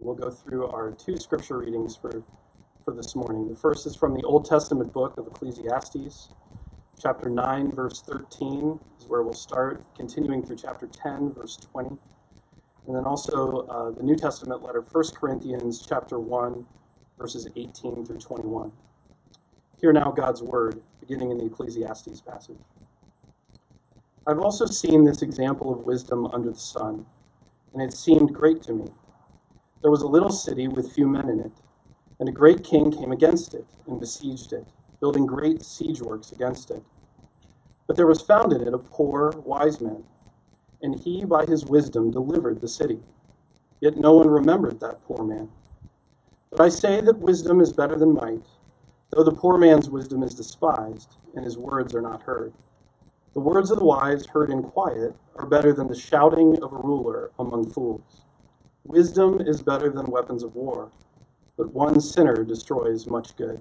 We'll go through our two scripture readings for this morning. The first is from the Old Testament book of Ecclesiastes. Chapter 9, verse 13 is where we'll start, continuing through chapter 10, verse 20. And then also the New Testament letter, 1 Corinthians chapter 1, verses 18 through 21. Hear now God's word, beginning in the Ecclesiastes passage. I've also seen this example of wisdom under the sun, and it seemed great to me. There was a little city with few men in it, and a great king came against it and besieged it, building great siege works against it. But there was found in it a poor, wise man, and he by his wisdom delivered the city. Yet no one remembered that poor man. But I say that wisdom is better than might, though the poor man's wisdom is despised, and his words are not heard. The words of the wise heard in quiet are better than the shouting of a ruler among fools. Wisdom is better than weapons of war, but one sinner destroys much good.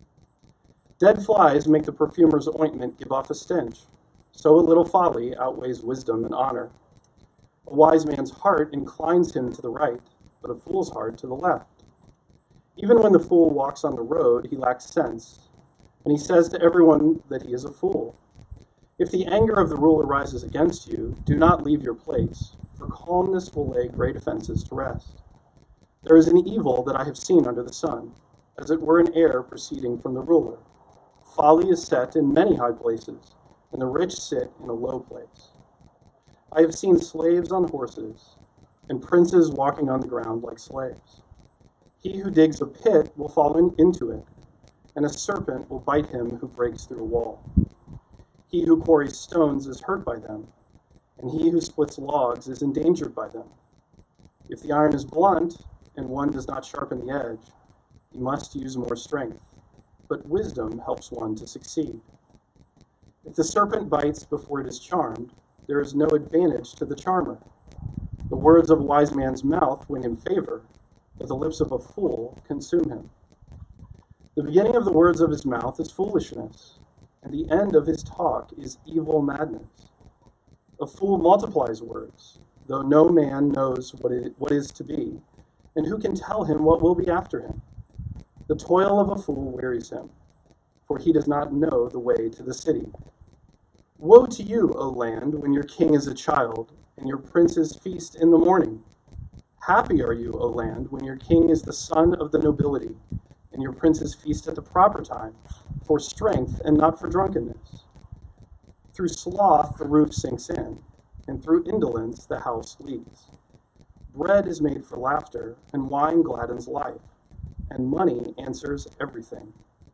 Dead flies make the perfumer's ointment give off a stench, so a little folly outweighs wisdom and honor. A wise man's heart inclines him to the right, but a fool's heart to the left. Even when the fool walks on the road, he lacks sense, and he says to everyone that he is a fool. If the anger of the ruler rises against you, do not leave your place, for calmness will lay great offenses to rest. There is an evil that I have seen under the sun, as it were an heir proceeding from the ruler. Folly is set in many high places, and the rich sit in a low place. I have seen slaves on horses, and princes walking on the ground like slaves. He who digs a pit will fall into it, and a serpent will bite him who breaks through a wall. He who quarries stones is hurt by them, and he who splits logs is endangered by them. If the iron is blunt, and one does not sharpen the edge, he must use more strength, but wisdom helps one to succeed. If the serpent bites before it is charmed, there is no advantage to the charmer. The words of a wise man's mouth win him favor, but the lips of a fool consume him. The beginning of the words of his mouth is foolishness, and the end of his talk is evil madness. A fool multiplies words, though no man knows what is to be, and who can tell him what will be after him? The toil of a fool wearies him, for he does not know the way to the city. Woe to you, O land, when your king is a child, and your princes feast in the morning. Happy are you, O land, when your king is the son of the nobility, and your princes feast at the proper time, for strength and not for drunkenness. Through sloth the roof sinks in, and through indolence the house leaks. Bread is made for laughter, and wine gladdens life, and money answers everything.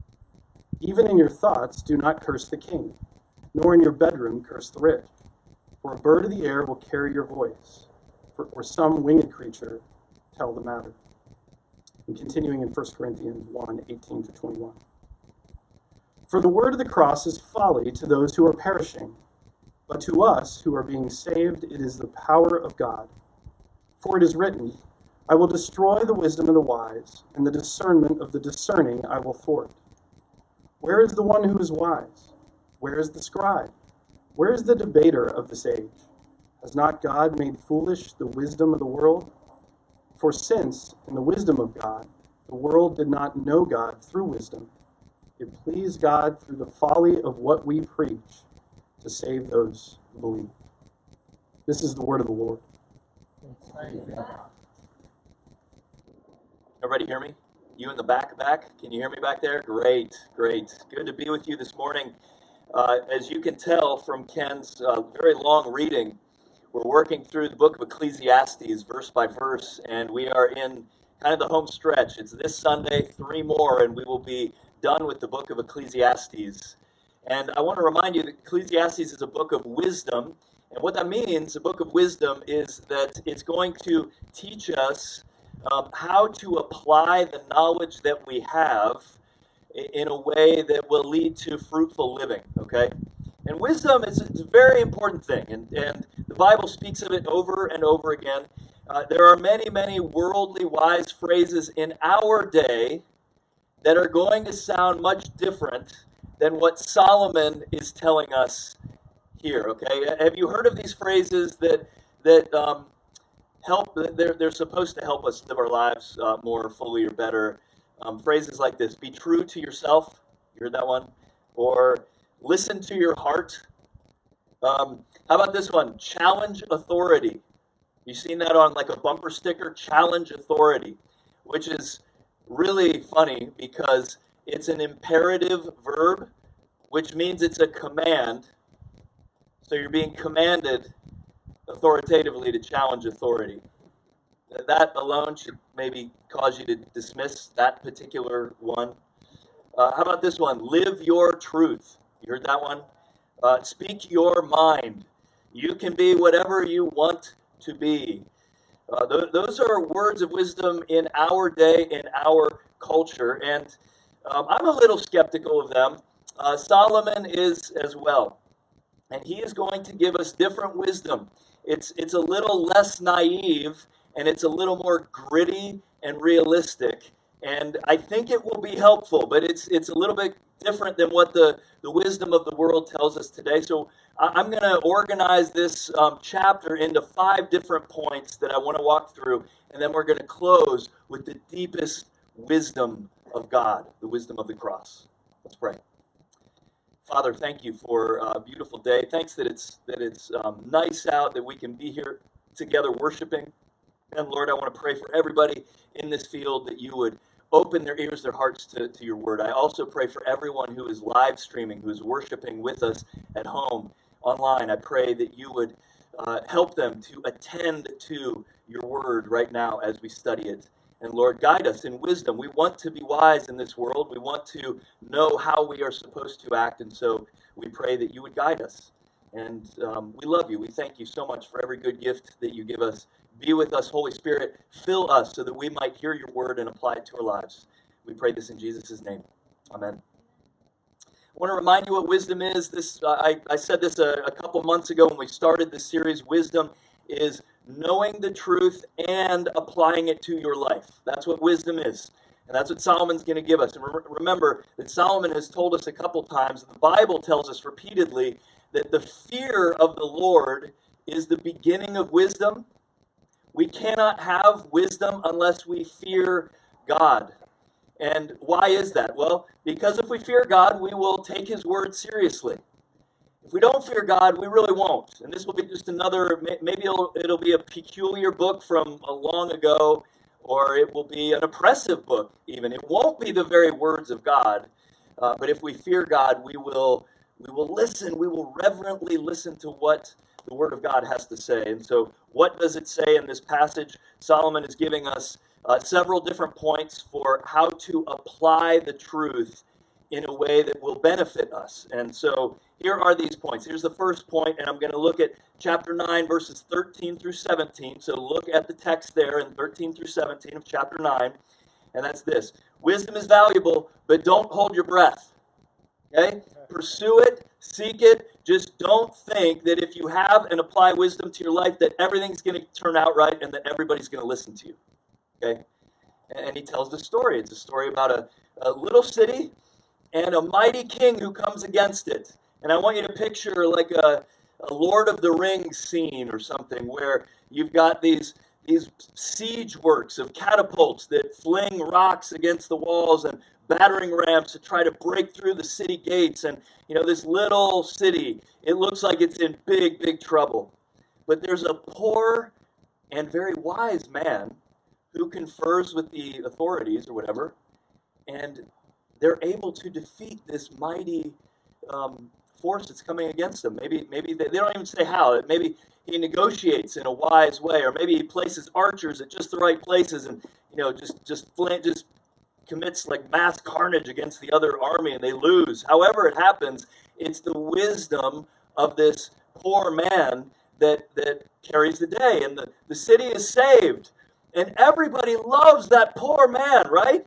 Even in your thoughts do not curse the king, nor in your bedroom curse the rich, for a bird of the air will carry your voice, or some winged creature tell the matter. And continuing in 1 Corinthians 1, 18 to 21. For the word of the cross is folly to those who are perishing, but to us who are being saved it is the power of God. For it is written, I will destroy the wisdom of the wise, and the discernment of the discerning I will thwart. Where is the one who is wise? Where is the scribe? Where is the debater of this age? Has not God made foolish the wisdom of the world? For since, in the wisdom of God, the world did not know God through wisdom, it pleased God through the folly of what we preach to save those who believe. This is the word of the Lord. Everybody hear me? You in the back? Can you hear me back there? Great. Good to be with you this morning. As you can tell from Ken's very long reading, we're working through the book of Ecclesiastes verse by verse, and we are in kind of the home stretch. It's this Sunday, 3 more, and we will be done with the book of Ecclesiastes. And I want to remind you that Ecclesiastes is a book of wisdom, and what that means, a book of wisdom, is that it's going to teach us how to apply the knowledge that we have in a way that will lead to fruitful living, okay? And wisdom is a very important thing, and the Bible speaks of it over and over again. There are many worldly wise phrases in our day that are going to sound much different than what Solomon is telling us here, okay? Have you heard of these phrases that they're supposed to help us live our lives more fully or better. Phrases like this: be true to yourself. You heard that one? Or listen to your heart. How about this one? Challenge authority. You've seen that on like a bumper sticker? Challenge authority, which is really funny because it's an imperative verb, which means it's a command. So you're being commanded authoritatively to challenge authority. That alone should maybe cause you to dismiss that particular one. How about this one? Live your truth. You heard that one? Speak your mind. You can be whatever you want to be. Those are words of wisdom in our day, in our culture, and I'm a little skeptical of them. Solomon is as well, and he is going to give us different wisdom. It's a little less naive, and it's a little more gritty and realistic, and I think it will be helpful, but it's a little bit different than what the wisdom of the world tells us today. So I'm going to organize this chapter into 5 different points that I want to walk through, and then we're going to close with the deepest wisdom of God, the wisdom of the cross. Let's pray. Father, thank you for a beautiful day. Thanks that it's nice out, that we can be here together worshiping. And Lord, I want to pray for everybody in this field that you would open their ears, their hearts to your word. I also pray for everyone who is live streaming, who is worshiping with us at home, online. I pray that you would help them to attend to your word right now as we study it. And Lord, guide us in wisdom. We want to be wise in this world. We want to know how we are supposed to act. And so we pray that you would guide us. And we love you. We thank you so much for every good gift that you give us. Be with us, Holy Spirit. Fill us so that we might hear your word and apply it to our lives. We pray this in Jesus' name. Amen. I want to remind you what wisdom is. I said this a couple months ago when we started this series. Wisdom is knowing the truth and applying it to your life. That's what wisdom is. And that's what Solomon's going to give us. And remember that Solomon has told us a couple times, the Bible tells us repeatedly, that the fear of the Lord is the beginning of wisdom. We cannot have wisdom unless we fear God. And why is that? Well, because if we fear God, we will take his word seriously. If we don't fear God, we really won't. And this will be just another, maybe it'll be a peculiar book from a long ago, or it will be an oppressive book even. It won't be the very words of God. But if we fear God, we will listen. We will reverently listen to what the Word of God has to say. And so what does it say in this passage? Solomon is giving us several different points for how to apply the truth in a way that will benefit us. And so here are these points. Here's the first point, and I'm going to look at chapter 9, verses 13 through 17. So look at the text there in 13 through 17 of chapter 9, and that's this. Wisdom is valuable, but don't hold your breath. Okay? Pursue it, seek it. Just don't think that if you have and apply wisdom to your life that everything's going to turn out right and that everybody's going to listen to you. Okay? And he tells the story. It's a story about a little city and a mighty king who comes against it. And I want you to picture like a Lord of the Rings scene or something where you've got these siege works of catapults that fling rocks against the walls and battering rams to try to break through the city gates. And, this little city, it looks like it's in big, big trouble. But there's a poor and very wise man who confers with the authorities or whatever, and they're able to defeat this mighty force that's coming against them. Maybe they don't even say how. Maybe he negotiates in a wise way, or maybe he places archers at just the right places, and just commits like mass carnage against the other army, and they lose. However it happens, it's the wisdom of this poor man that carries the day, and the city is saved, and everybody loves that poor man, right?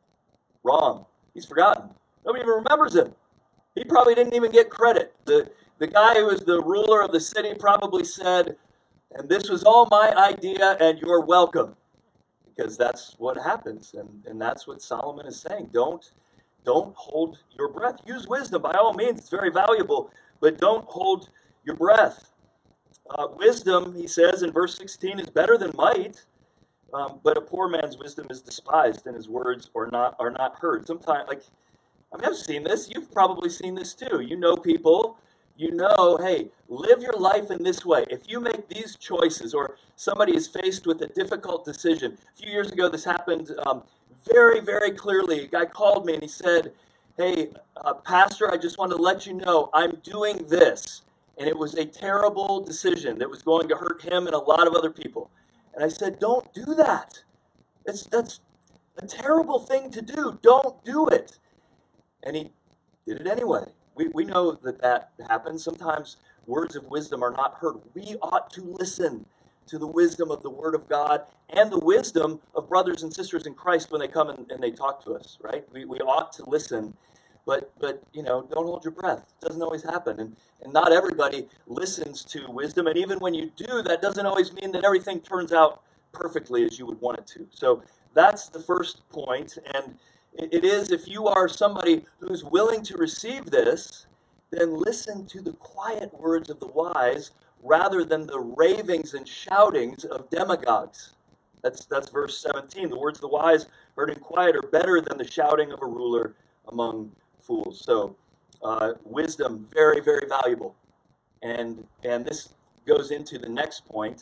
Wrong. He's forgotten. Nobody even remembers him. He probably didn't even get credit. The guy who was the ruler of the city probably said, and this was all my idea, and you're welcome. Because that's what happens, and that's what Solomon is saying. Don't hold your breath. Use wisdom, by all means. It's very valuable, but don't hold your breath. Wisdom, he says in verse 16, is better than might, but a poor man's wisdom is despised, and his words are not heard. Sometimes, I've seen this. You've probably seen this too. You know people. You know, hey, live your life in this way. If you make these choices, or somebody is faced with a difficult decision. A few years ago, this happened very, very clearly. A guy called me and he said, hey, Pastor, I just want to let you know I'm doing this. And it was a terrible decision that was going to hurt him and a lot of other people. And I said, don't do that. That's a terrible thing to do. Don't do it. And he did it anyway. We know that happens. Sometimes words of wisdom are not heard. We ought to listen to the wisdom of the Word of God and the wisdom of brothers and sisters in Christ when they come and they talk to us, right? We ought to listen, but don't hold your breath. It doesn't always happen. And not everybody listens to wisdom. And even when you do, that doesn't always mean that everything turns out perfectly as you would want it to. So that's the first point. And it is, if you are somebody who's willing to receive this, then listen to the quiet words of the wise rather than the ravings and shoutings of demagogues. That's verse 17. The words of the wise heard in quiet are better than the shouting of a ruler among fools. So wisdom, very, very valuable. And this goes into the next point.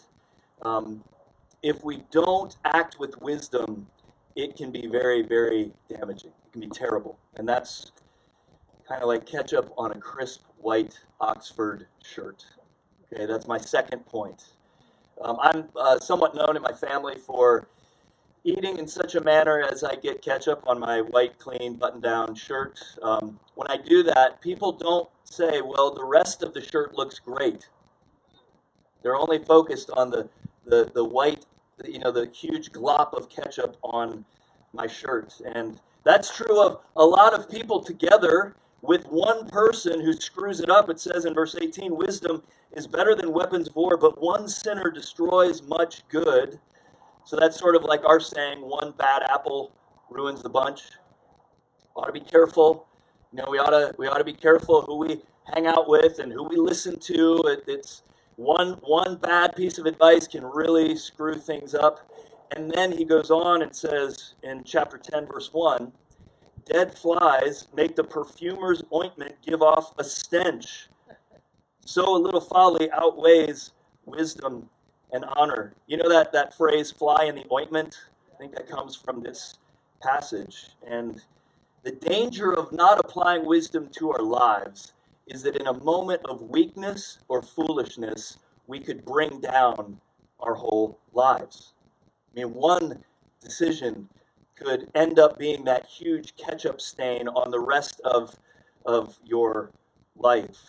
If we don't act with wisdom, it can be very, very damaging. It can be terrible. And that's kind of like ketchup on a crisp white Oxford shirt. Okay, that's my second point. I'm somewhat known in my family for eating in such a manner as I get ketchup on my white, clean, button-down shirt. When I do that, people don't say, well, the rest of the shirt looks great. They're only focused on the white, the huge glop of ketchup on my shirt. And that's true of a lot of people together with one person who screws it up. It says in verse 18, wisdom is better than weapons of war, but one sinner destroys much good. So that's sort of like our saying, one bad apple ruins the bunch. Ought to be careful. We ought to be careful who we hang out with and who we listen to. It's one bad piece of advice can really screw things up. And then he goes on and says in chapter 10, verse 1, dead flies make the perfumer's ointment give off a stench. So a little folly outweighs wisdom and honor. You know that phrase, fly in the ointment? I think that comes from this passage. And the danger of not applying wisdom to our lives is that in a moment of weakness or foolishness, we could bring down our whole lives. I mean, one decision could end up being that huge ketchup stain on the rest of your life.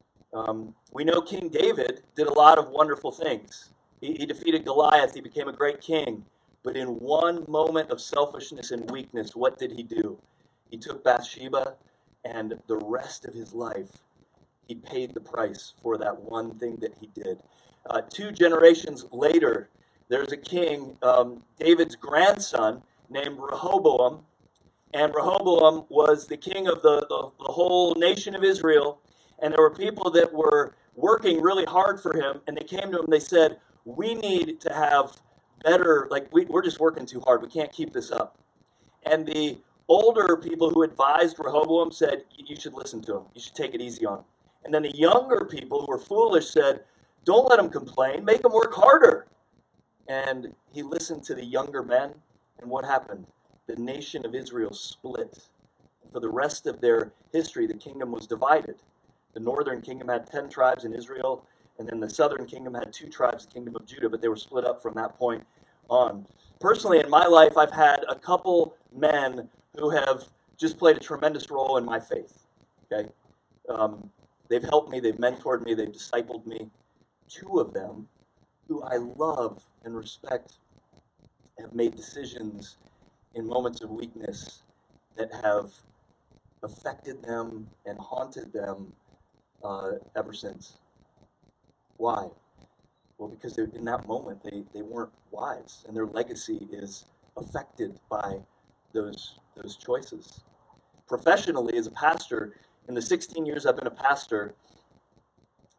We know King David did a lot of wonderful things. He defeated Goliath. He became a great king. But in one moment of selfishness and weakness, what did he do? He took Bathsheba, and the rest of his life, he paid the price for that one thing that he did. 2 generations later, there's a king, David's grandson, named Rehoboam. And Rehoboam was the king of the whole nation of Israel. And there were people that were working really hard for him. And they came to him and they said, we need to have better, we're just working too hard. We can't keep this up. And the older people who advised Rehoboam said, you should listen to him. You should take it easy on him. And then the younger people who were foolish said, don't let him complain. Make him work harder. And he listened to the younger men. And what happened? The nation of Israel split. For the rest of their history, the kingdom was divided. The northern kingdom had 10 tribes in Israel, and then the southern kingdom had 2 tribes, the kingdom of Judah, but they were split up from that point on. Personally, in my life, I've had a couple men who have just played a tremendous role in my faith. Okay, they've helped me, they've mentored me, they've discipled me. 2 of them, who I love and respect, have made decisions in moments of weakness that have affected them and haunted them ever since. Why? Well, because in that moment they weren't wise, and their legacy is affected by those choices. Professionally, as a pastor, in the 16 years I've been a pastor,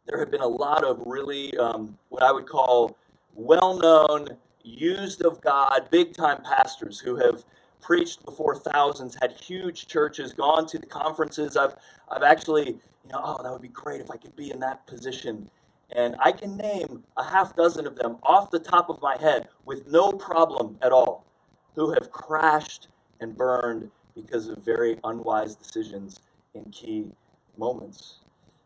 there have been a lot of really what I would call well-known, used of God, big-time pastors who have preached before thousands, had huge churches, gone to the conferences. I've actually, oh, that would be great if I could be in that position. And I can name a half dozen of them off the top of my head with no problem at all, who have crashed and burned because of very unwise decisions in key moments.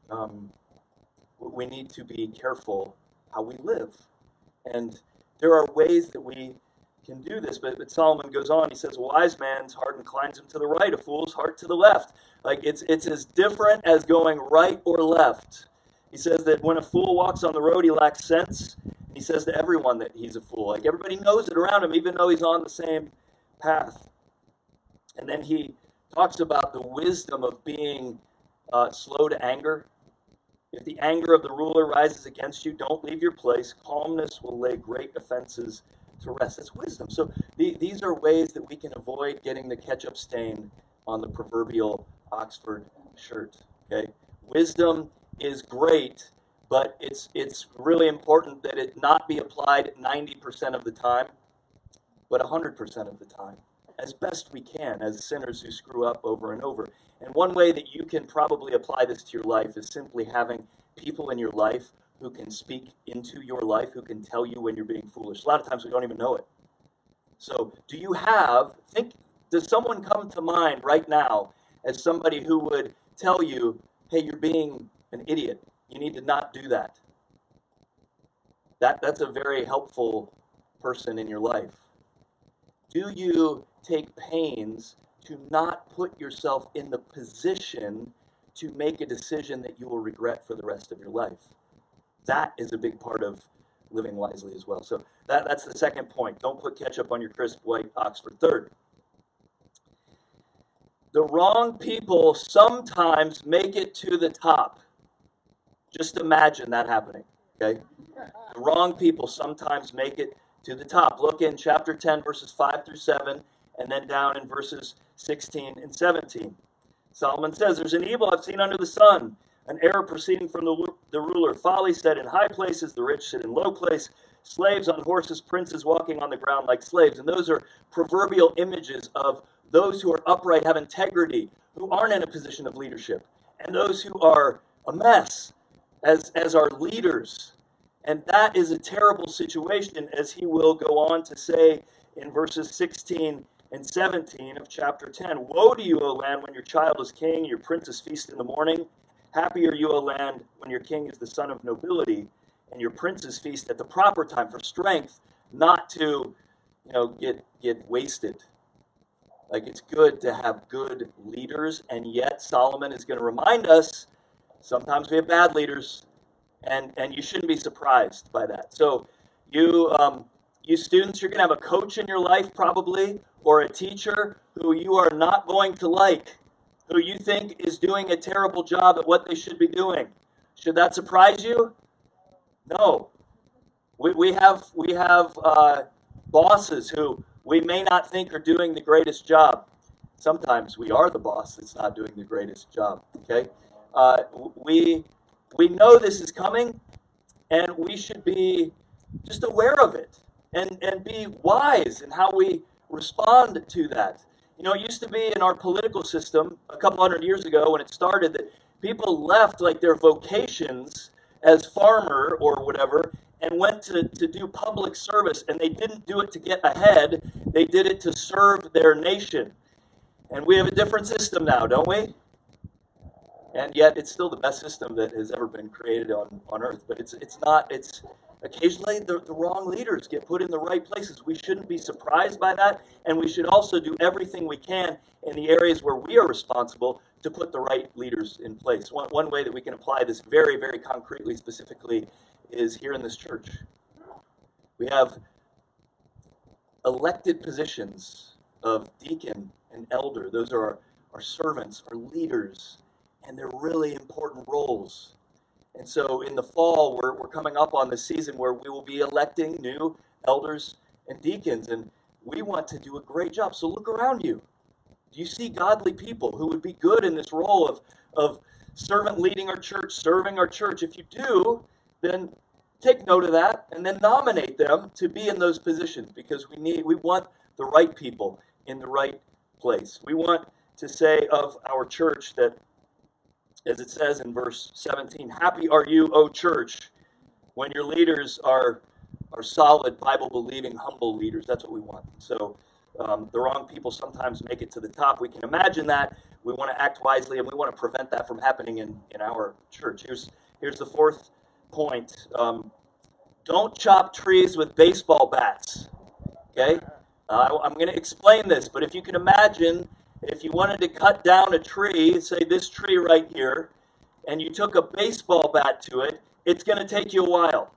We need to be careful how we live. And there are ways that we can do this, but Solomon goes on, he says, a wise man's heart inclines him to the right, a fool's heart to the left. Like it's as different as going right or left. He says that when a fool walks on the road, he lacks sense. He says to everyone that he's a fool. Like everybody knows it around him, even though he's on the same path. And then he talks about the wisdom of being slow to anger. If the anger of the ruler rises against you, don't leave your place. Calmness will lay great offenses to rest. That's wisdom. So these are ways that we can avoid getting the ketchup stain on the proverbial Oxford shirt. Okay, wisdom is great, but it's really important that it not be applied 90% of the time, but 100% of the time, as best we can, as sinners who screw up over and over. And one way that you can probably apply this to your life is simply having people in your life who can speak into your life, who can tell you when you're being foolish. A lot of times we don't even know it. So does someone come to mind right now as somebody who would tell you, hey, you're being an idiot. You need to not do that. That's a very helpful person in your life. Do you take pains to not put yourself in the position to make a decision that you will regret for the rest of your life? That is a big part of living wisely as well. So that's the second point. Don't put ketchup on your crisp white Oxford. Third, the wrong people sometimes make it to the top. Just imagine that happening, okay? The wrong people sometimes make it to the top. Look in chapter 10, verses 5 through 7, and then down in verses 16 and 17. Solomon says, there's an evil I've seen under the sun, an error proceeding from the ruler. Folly set in high places, the rich sit in low place, slaves on horses, princes walking on the ground like slaves. And those are proverbial images of those who are upright, have integrity, who aren't in a position of leadership, and those who are a mess as our leaders. And that is a terrible situation, as he will go on to say in verses 16 and 17 of chapter 10. Woe to you, O land, when your child is king, your princes feast in the morning. Happy are you, O land, when your king is the son of nobility, and your princes feast at the proper time for strength, not to, get wasted. Like, it's good to have good leaders, and yet Solomon is going to remind us sometimes we have bad leaders, and you shouldn't be surprised by that. So you students, you're going to have a coach in your life probably, or a teacher who you are not going to like, who you think is doing a terrible job at what they should be doing. Should that surprise you? No. We have bosses who we may not think are doing the greatest job. Sometimes we are the boss that's not doing the greatest job. Okay, we know this is coming, and we should be just aware of it and be wise in how we respond to that. It used to be in our political system a couple hundred years ago when it started that people left like their vocations as farmer or whatever and went to do public service, and they didn't do it to get ahead. They did it to serve their nation. And we have a different system now, don't we? And yet it's still the best system that has ever been created on earth. But it's occasionally the wrong leaders get put in the right places. We shouldn't be surprised by that, and we should also do everything we can in the areas where we are responsible to put the right leaders in place. One way that we can apply this very, very concretely, specifically, is here in this church. We have elected positions of deacon and elder. Those are our servants, our leaders, and they're really important roles. And so in the fall, we're coming up on the season where we will be electing new elders and deacons, and we want to do a great job. So look around you. Do you see godly people who would be good in this role of servant leading our church, serving our church? If you do, then take note of that and then nominate them to be in those positions, because we want the right people in the right place. We want to say of our church that, as it says in verse 17, happy are you, O church, when your leaders are solid, Bible-believing, humble leaders. That's what we want. So the wrong people sometimes make it to the top. We can imagine that. We want to act wisely, and we want to prevent that from happening in our church. Here's the fourth point. Don't chop trees with baseball bats. Okay? I'm going to explain this, but if you can imagine, if you wanted to cut down a tree, say this tree right here, and you took a baseball bat to it, it's going to take you a while.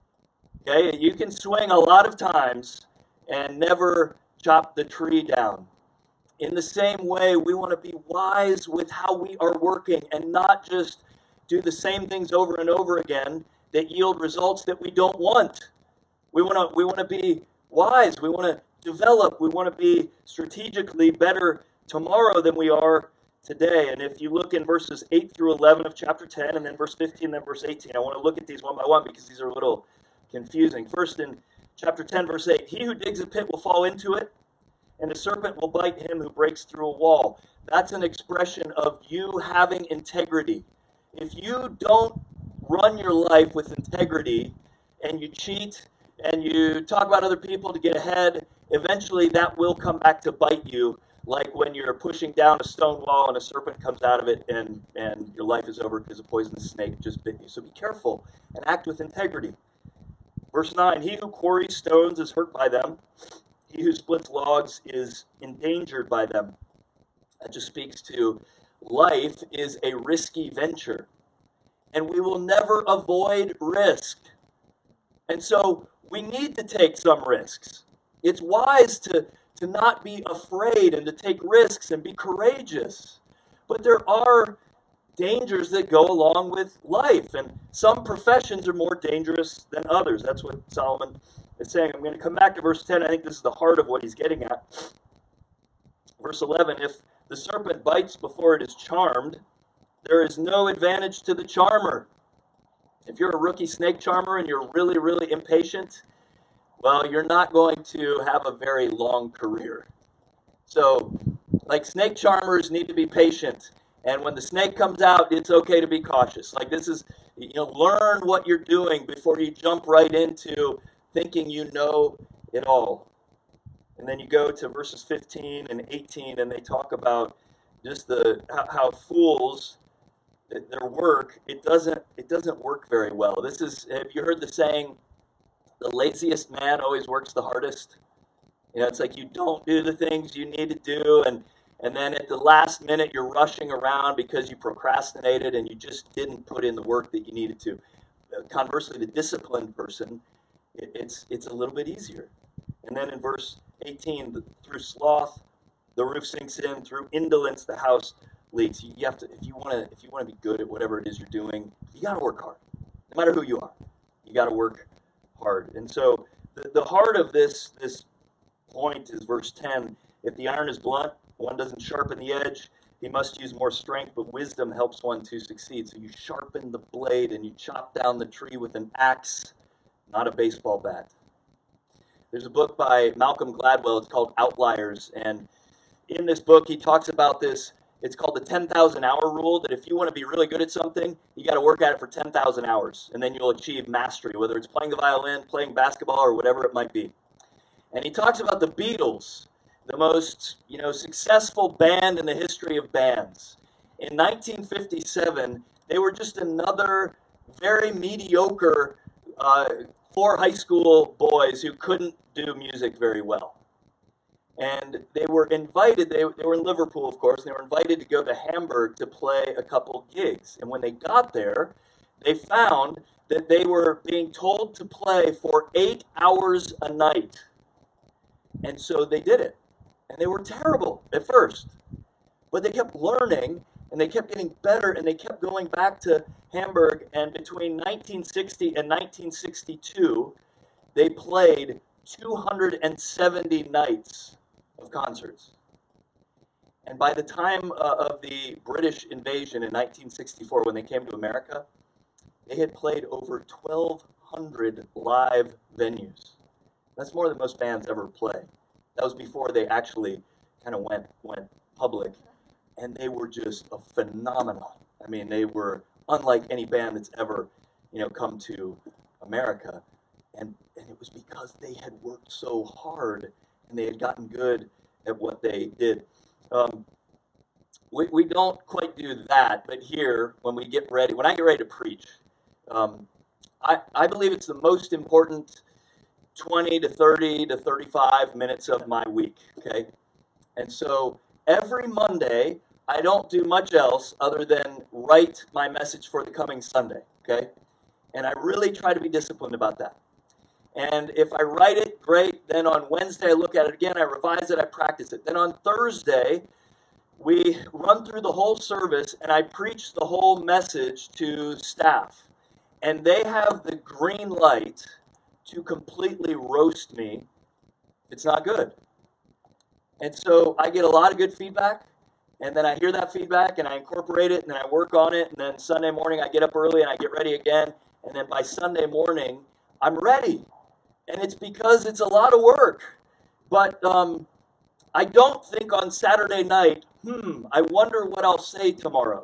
Okay? You can swing a lot of times and never chop the tree down. In the same way, we want to be wise with how we are working and not just do the same things over and over again that yield results that we don't want. We want to be wise. We want to develop. We want to be strategically better tomorrow than we are today. And if you look in verses 8 through 11 of chapter 10, and then verse 15, and then verse 18, I want to look at these one by one because these are a little confusing. First, in chapter 10, verse 8, he who digs a pit will fall into it, and a serpent will bite him who breaks through a wall. That's an expression of you having integrity. If you don't run your life with integrity, and you cheat, and you talk about other people to get ahead, eventually that will come back to bite you, like when you're pushing down a stone wall and a serpent comes out of it, and your life is over because a poisonous snake just bit you. So be careful and act with integrity. Verse 9, he who quarries stones is hurt by them. He who splits logs is endangered by them. That just speaks to life is a risky venture, and we will never avoid risk. And so we need to take some risks. It's wise to not be afraid and to take risks and be courageous. But there are dangers that go along with life, and some professions are more dangerous than others. That's what Solomon is saying. I'm going to come back to verse 10. I think this is the heart of what he's getting at. Verse 11, if the serpent bites before it is charmed, there is no advantage to the charmer. If you're a rookie snake charmer and you're really, really impatient, well, you're not going to have a very long career. So, like, snake charmers need to be patient. And when the snake comes out, it's okay to be cautious. Like, this is, learn what you're doing before you jump right into thinking you know it all. And then you go to verses 15 and 18, and they talk about just how fools, their work, it doesn't work very well. Have you heard the saying, the laziest man always works the hardest? It's like you don't do the things you need to do, and then at the last minute you're rushing around because you procrastinated and you just didn't put in the work that you needed to. Conversely, the disciplined person, it's a little bit easier. And then in verse 18, through sloth, the roof sinks in. Through indolence, the house leaks. You have to, if you want to be good at whatever it is you're doing, you got to work hard. No matter who you are, you got to work hard. And so the heart of this point is verse 10. If the iron is blunt, one doesn't sharpen the edge. He must use more strength, but wisdom helps one to succeed. So you sharpen the blade and you chop down the tree with an axe, not a baseball bat. There's a book by Malcolm Gladwell. It's called Outliers. And in this book, he talks about this. It's called the 10,000 hour rule, that if you want to be really good at something, you got to work at it for 10,000 hours, and then you'll achieve mastery, whether it's playing the violin, playing basketball, or whatever it might be. And he talks about the Beatles, the most successful band in the history of bands. In 1957, they were just another very mediocre 4 high school boys who couldn't do music very well. And they were invited, they were in Liverpool, of course, and they were invited to go to Hamburg to play a couple gigs. And when they got there, they found that they were being told to play for 8 hours a night. And so they did it. And they were terrible at first. But they kept learning, and they kept getting better, and they kept going back to Hamburg. And between 1960 and 1962, they played 270 nights of concerts. And by the time of the British invasion in 1964, when they came to America, they had played over 1,200 live venues. That's more than most bands ever play. That was before they actually kind of went public. And they were just a phenomenon. I mean, they were unlike any band that's ever, come to America. And it was because they had worked so hard and they had gotten good at what they did. We don't quite do that, but here, when I get ready to preach, I believe it's the most important 20 to 30 to 35 minutes of my week, okay? And so every Monday, I don't do much else other than write my message for the coming Sunday, okay? And I really try to be disciplined about that. And if I write it, great. Then on Wednesday, I look at it again, I revise it, I practice it. Then on Thursday, we run through the whole service, and I preach the whole message to staff. And they have the green light to completely roast me if it's not good. And so I get a lot of good feedback, and then I hear that feedback, and I incorporate it, and then I work on it, and then Sunday morning I get up early, and I get ready again, and then by Sunday morning, I'm ready. And it's because it's a lot of work. But I don't think on Saturday night, I wonder what I'll say tomorrow.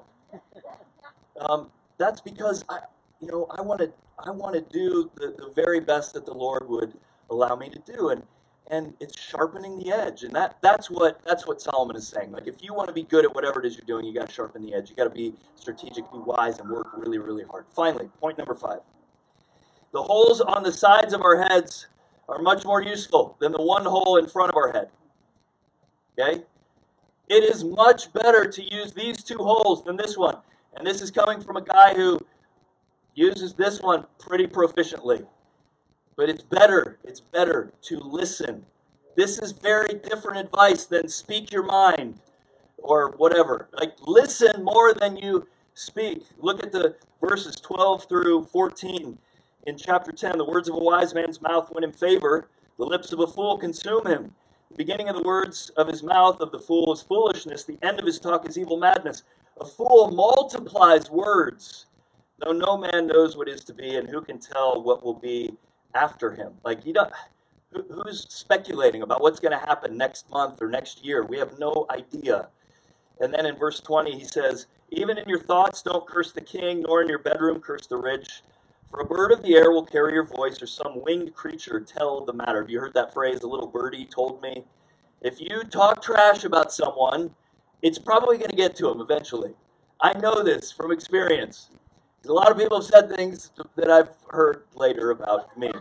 That's because I want to do the very best that the Lord would allow me to do, and it's sharpening the edge, and that's what Solomon is saying. Like, if you want to be good at whatever it is you're doing, you got to sharpen the edge. You got to be strategic, be wise, and work really, really hard. Finally, point number 5: the holes on the sides of our heads are much more useful than the one hole in front of our head. Okay? It is much better to use these 2 holes than this one. And this is coming from a guy who uses this one pretty proficiently. But it's better to listen. This is very different advice than speak your mind or whatever. Like, listen more than you speak. Look at the verses 12 through 14 in chapter 10. The words of a wise man's mouth win him favor. The lips of a fool consume him. The beginning of the words of his mouth of the fool is foolishness. The end of his talk is evil madness. A fool multiplies words, though no man knows what is to be, and who can tell what will be after him. Like, who's speculating about what's going to happen next month or next year? We have no idea. And then in verse 20, he says, even in your thoughts, don't curse the king, nor in your bedroom curse the rich. For a bird of the air will carry your voice, or some winged creature tell the matter. Have you heard that phrase, a little birdie told me? If you talk trash about someone, it's probably going to get to them eventually. I know this from experience. A lot of people have said things that I've heard later about me.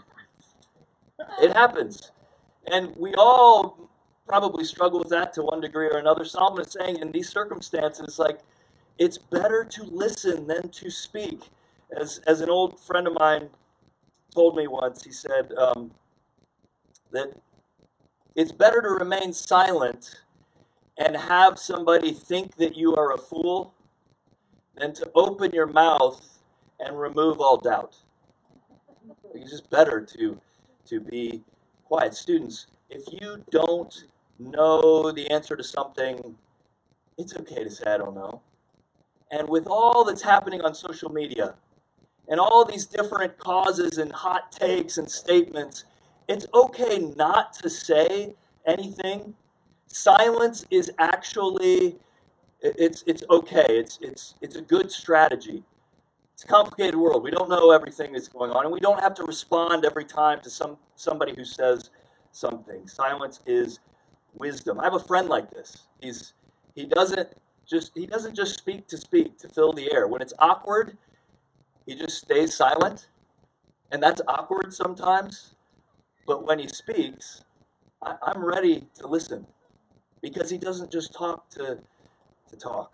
It happens. And we all probably struggle with that to one degree or another. Solomon is saying in these circumstances, like, it's better to listen than to speak. As an old friend of mine told me once, he said that it's better to remain silent and have somebody think that you are a fool than to open your mouth and remove all doubt. It's just better to be quiet. Students, if you don't know the answer to something, it's okay to say, I don't know. And with all that's happening on social media, and all these different causes and hot takes and statements, it's okay not to say anything. Silence is actually, it's okay. It's a good strategy. It's a complicated world. We don't know everything that's going on, and we don't have to respond every time to somebody who says something. Silence is wisdom. I have a friend like this. He doesn't just speak to fill the air. When it's awkward, he just stays silent, and that's awkward sometimes. But when he speaks, I'm ready to listen, because he doesn't just talk to talk.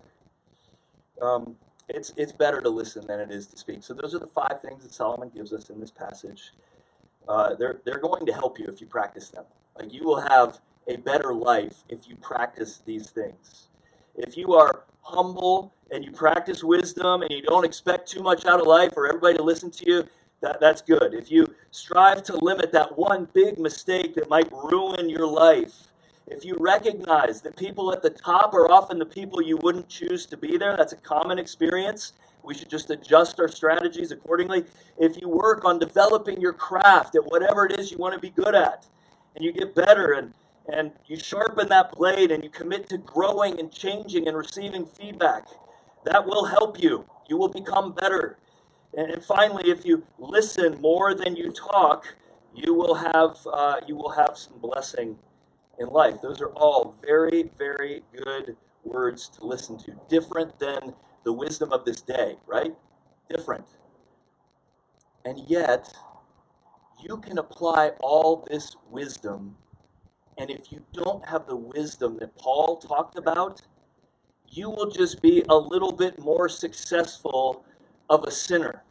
It's better to listen than it is to speak. So those are the 5 things that Solomon gives us in this passage. They're going to help you if you practice them. Like, you will have a better life if you practice these things. If you are humble and you practice wisdom and you don't expect too much out of life or everybody to listen to you, that's good. If you strive to limit that one big mistake that might ruin your life, if you recognize that people at the top are often the people you wouldn't choose to be there, that's a common experience. We should just adjust our strategies accordingly. If you work on developing your craft at whatever it is you want to be good at, and you get better and you sharpen that blade and you commit to growing and changing and receiving feedback, that will help you. You will become better. And finally, if you listen more than you talk, you will have some blessing in life. Those are all very, very good words to listen to. Different than the wisdom of this day, right? Different. And yet, you can apply all this wisdom, and if you don't have the wisdom that Paul talked about, you will just be a little bit more successful of a sinner.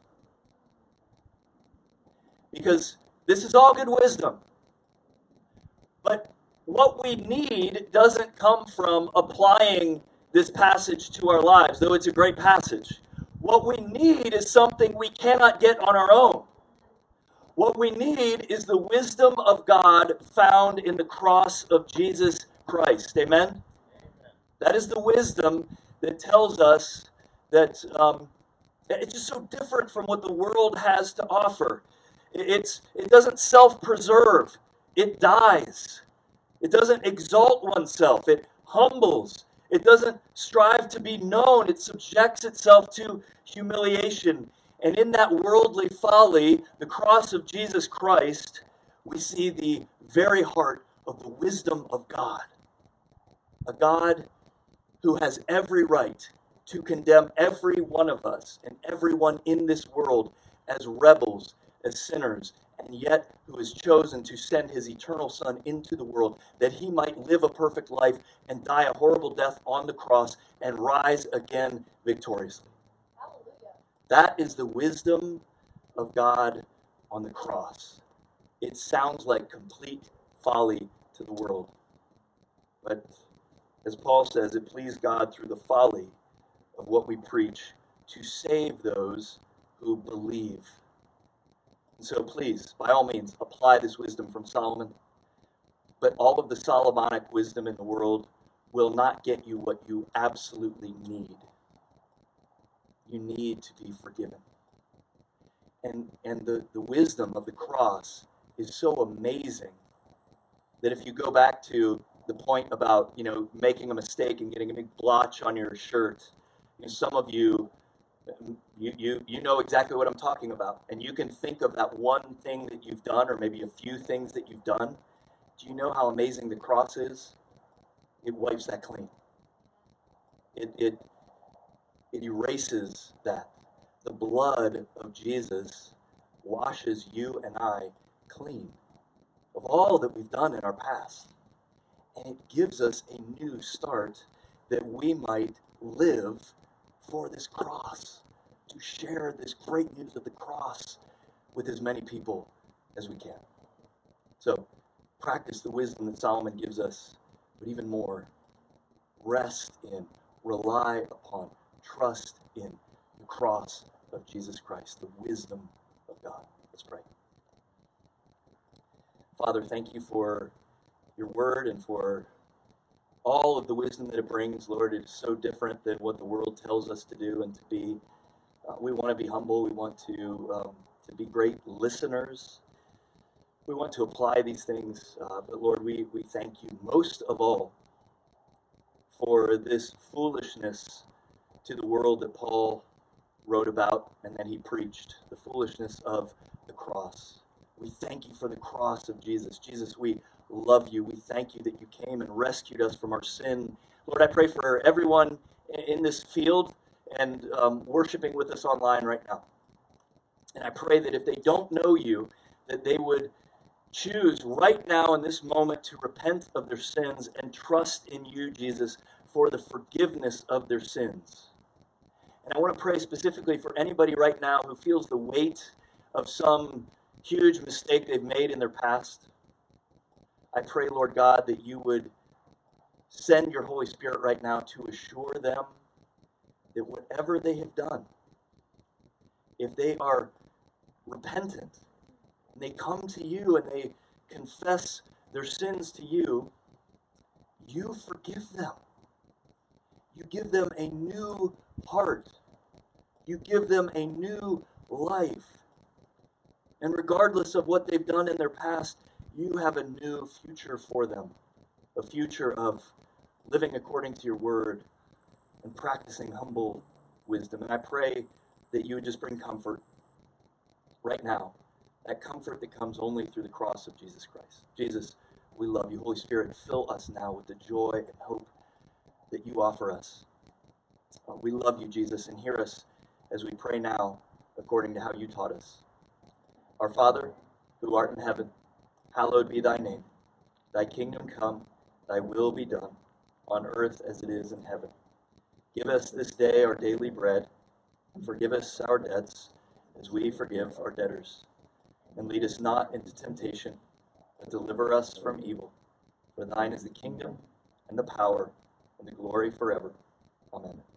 Because this is all good wisdom. But what we need doesn't come from applying this passage to our lives, though it's a great passage. What we need is something we cannot get on our own. What we need is the wisdom of God found in the cross of Jesus Christ. Amen? That is the wisdom that tells us that it's just so different from what the world has to offer. It doesn't self-preserve. It dies. It doesn't exalt oneself. It humbles. It doesn't strive to be known. It subjects itself to humiliation. And in that worldly folly, the cross of Jesus Christ, we see the very heart of the wisdom of God. A God who has every right to condemn every one of us and everyone in this world as rebels, as sinners, and yet who has chosen to send his eternal Son into the world that he might live a perfect life and die a horrible death on the cross and rise again victoriously. Hallelujah. That is the wisdom of God on the cross. It sounds like complete folly to the world. But as Paul says, it pleased God through the folly of what we preach to save those who believe. And so please, by all means, apply this wisdom from Solomon. But all of the Solomonic wisdom in the world will not get you what you absolutely need. You need to be forgiven. And the wisdom of the cross is so amazing that if you go back to the point about, making a mistake and getting a big blotch on your shirt, some of you know exactly what I'm talking about. And you can think of that one thing that you've done, or maybe a few things that you've done. Do you know how amazing the cross is? It wipes that clean. It erases that. The blood of Jesus washes you and I clean of all that we've done in our past. And it gives us a new start that we might live for this cross, to share this great news of the cross with as many people as we can. So, practice the wisdom that Solomon gives us, but even more, rest in, rely upon, trust in the cross of Jesus Christ, the wisdom of God. Let's pray. Father, thank you for your word and for all of the wisdom that it brings. Lord, it is so different than what the world tells us to do and to be. We want to be humble. We want to be great listeners. We want to apply these things. But Lord, we thank you most of all for this foolishness to the world that Paul wrote about and that he preached, the foolishness of the cross. We thank you for the cross of Jesus. Jesus, we love you. We thank you that you came and rescued us from our sin. Lord, I pray for everyone in this field and worshiping with us online right now. And I pray that if they don't know you, that they would choose right now in this moment to repent of their sins and trust in you, Jesus, for the forgiveness of their sins. And I want to pray specifically for anybody right now who feels the weight of some huge mistake they've made in their past. I pray, Lord God, that you would send your Holy Spirit right now to assure them that whatever they have done, if they are repentant, and they come to you and they confess their sins to you, you forgive them. You give them a new heart. You give them a new life. And regardless of what they've done in their past, you have a new future for them. A future of living according to your word and practicing humble wisdom. And I pray that you would just bring comfort right now. That comfort that comes only through the cross of Jesus Christ. Jesus, we love you. Holy Spirit, fill us now with the joy and hope that you offer us. We love you, Jesus, and hear us as we pray now according to how you taught us. Our Father, who art in heaven, hallowed be thy name. Thy kingdom come, thy will be done, on earth as it is in heaven. Give us this day our daily bread, and forgive us our debts as we forgive our debtors. And lead us not into temptation, but deliver us from evil. For thine is the kingdom, and the power, and the glory forever. Amen.